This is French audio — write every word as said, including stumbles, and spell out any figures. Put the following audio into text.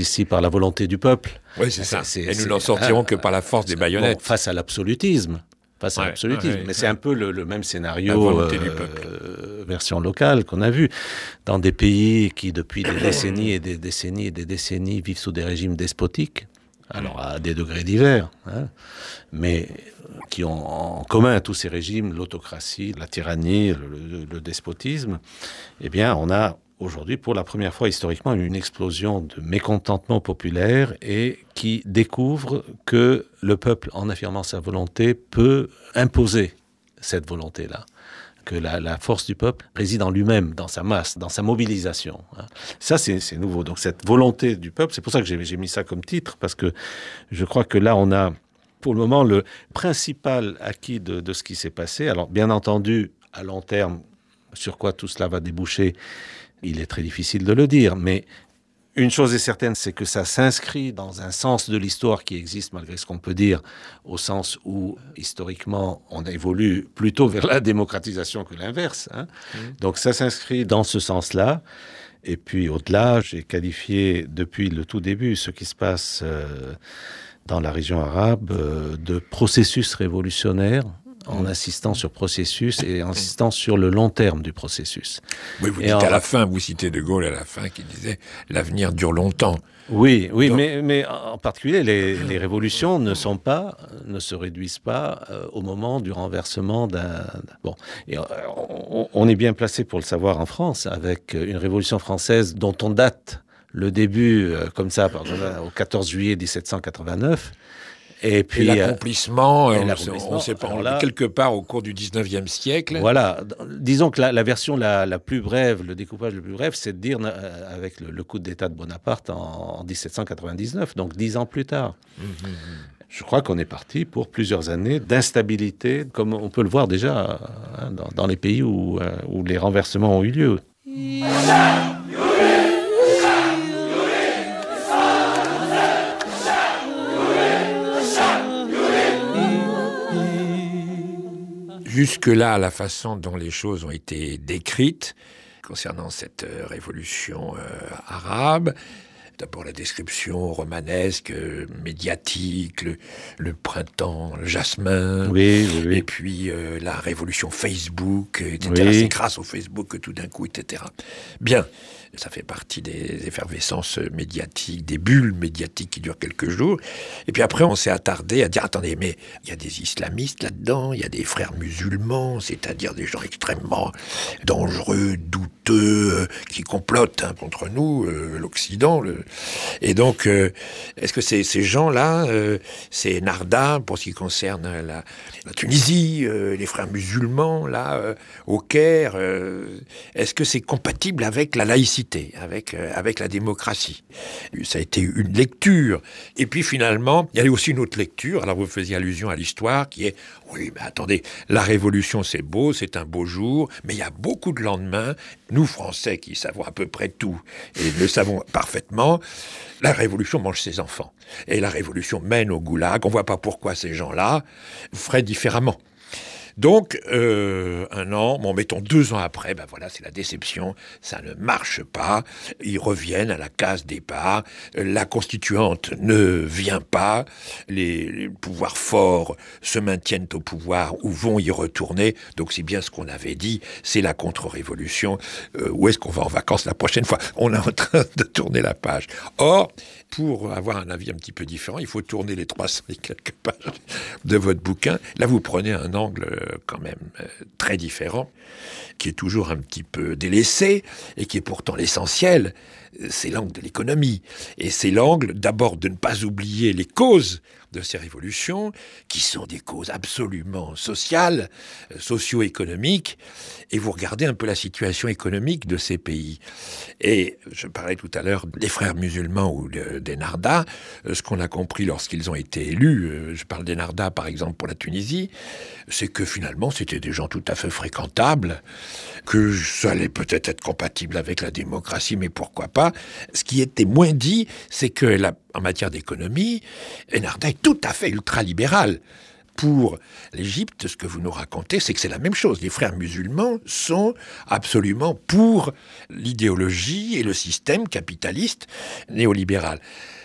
d'ici par la volonté du peuple. Oui, c'est ça. C'est, et nous n'en sortirons que par la force des baïonnettes. Bon, face à l'absolutisme. Face à ouais, l'absolutisme. Ouais, mais ouais. c'est un peu le, le même scénario euh, version locale qu'on a vu dans des pays qui, depuis des décennies et des décennies et des décennies, vivent sous des régimes despotiques, alors à des degrés divers, hein, mais qui ont en commun tous ces régimes, l'autocratie, la tyrannie, le, le, le despotisme. Eh bien, on a aujourd'hui, pour la première fois historiquement, une explosion de mécontentement populaire et qui découvre que le peuple, en affirmant sa volonté, peut imposer cette volonté-là. Que la, la force du peuple réside en lui-même, dans sa masse, dans sa mobilisation. Ça, c'est, c'est nouveau. Donc cette volonté du peuple, c'est pour ça que j'ai, j'ai mis ça comme titre, parce que je crois que là, on a, pour le moment, le principal acquis de, de ce qui s'est passé. Alors, bien entendu, à long terme, sur quoi tout cela va déboucher, il est très difficile de le dire, mais une chose est certaine, c'est que ça s'inscrit dans un sens de l'histoire qui existe, malgré ce qu'on peut dire, au sens où, historiquement, on évolue plutôt vers la démocratisation que l'inverse. Hein. Mmh. Donc ça s'inscrit dans ce sens-là. Et puis, au-delà, j'ai qualifié, depuis le tout début, ce qui se passe euh, dans la région arabe, euh, de processus révolutionnaire, en insistant sur processus et en insistant sur le long terme du processus. Oui, vous et dites en... à la fin, vous citez De Gaulle à la fin qui disait « l'avenir dure longtemps ». Oui, oui, Donc... mais, mais en particulier, les, les révolutions ne sont pas, ne se réduisent pas euh, au moment du renversement d'un... Bon, et, euh, on, on est bien placé pour le savoir en France, avec une révolution française dont on date le début, euh, comme ça, pardon, au quatorze juillet dix-sept cent quatre-vingt-neuf, Et puis et l'accomplissement, euh, on, l'accomplissement, on sait pas, là, quelque part au cours du dix-neuvième siècle. Voilà, disons que la, la version la, la plus brève, le découpage le plus bref, c'est de dire euh, avec le, le coup d'État de Bonaparte en, en dix-sept cent quatre-vingt-dix-neuf, donc dix ans plus tard. Mmh. Je crois qu'on est parti pour plusieurs années d'instabilité, comme on peut le voir déjà hein, dans, dans les pays où, euh, où les renversements ont eu lieu. Jusque-là, la façon dont les choses ont été décrites concernant cette euh, révolution euh, arabe, d'abord la description romanesque, euh, médiatique, le, le printemps, le jasmin, oui, oui, oui. et puis euh, la révolution Facebook, et cetera. Oui. C'est grâce au Facebook que tout d'un coup, et cetera. Bien, ça fait partie des effervescences médiatiques, des bulles médiatiques qui durent quelques jours. Et puis après, on s'est attardé à dire, attendez, mais il y a des islamistes là-dedans, il y a des frères musulmans, c'est-à-dire des gens extrêmement dangereux, douteux, euh, qui complotent hein, contre nous, euh, l'Occident. Le... Et donc, euh, est-ce que c'est, ces gens-là, euh, c'est Narda, pour ce qui concerne la, la Tunisie, euh, les frères musulmans, là, euh, au Caire, euh, est-ce que c'est compatible avec la laïcité, avec, euh, avec la démocratie? Ça a été une lecture. Et puis finalement, il y a aussi une autre lecture. Alors vous faisiez allusion à l'histoire qui est, oui, mais attendez, la Révolution c'est beau, c'est un beau jour, mais il y a beaucoup de lendemains. Nous, Français, qui savons à peu près tout, et le savons parfaitement, la Révolution mange ses enfants. Et la Révolution mène au goulag. On ne voit pas pourquoi ces gens-là feraient différemment. Donc, euh, un an, bon, mettons deux ans après, ben voilà, c'est la déception, ça ne marche pas, ils reviennent à la case départ, la constituante ne vient pas, les, les pouvoirs forts se maintiennent au pouvoir ou vont y retourner, donc c'est bien ce qu'on avait dit, c'est la contre-révolution, euh, où est-ce qu'on va en vacances la prochaine fois? On est en train de tourner la page. Or, pour avoir un avis un petit peu différent, il faut tourner les trois cents et quelques pages de votre bouquin. Là, vous prenez un angle quand même euh, très différent, qui est toujours un petit peu délaissé, et qui est pourtant l'essentiel, c'est l'angle de l'économie. Et c'est l'angle, d'abord, de ne pas oublier les causes de ces révolutions, qui sont des causes absolument sociales, euh, socio-économiques, et vous regardez un peu la situation économique de ces pays. Et je parlais tout à l'heure des frères musulmans ou de, des Narda, euh, ce qu'on a compris lorsqu'ils ont été élus, euh, je parle des Narda par exemple pour la Tunisie, c'est que finalement c'était des gens tout à fait fréquentables, que ça allait peut-être être compatible avec la démocratie, mais pourquoi pas. Ce qui était moins dit, c'est que la, en matière d'économie, Enarda est tout à fait ultralibéral. pour l'Égypte, ce que vous nous racontez, c'est que c'est la même chose. Les frères musulmans sont absolument pour l'idéologie et le système capitaliste néolibéral.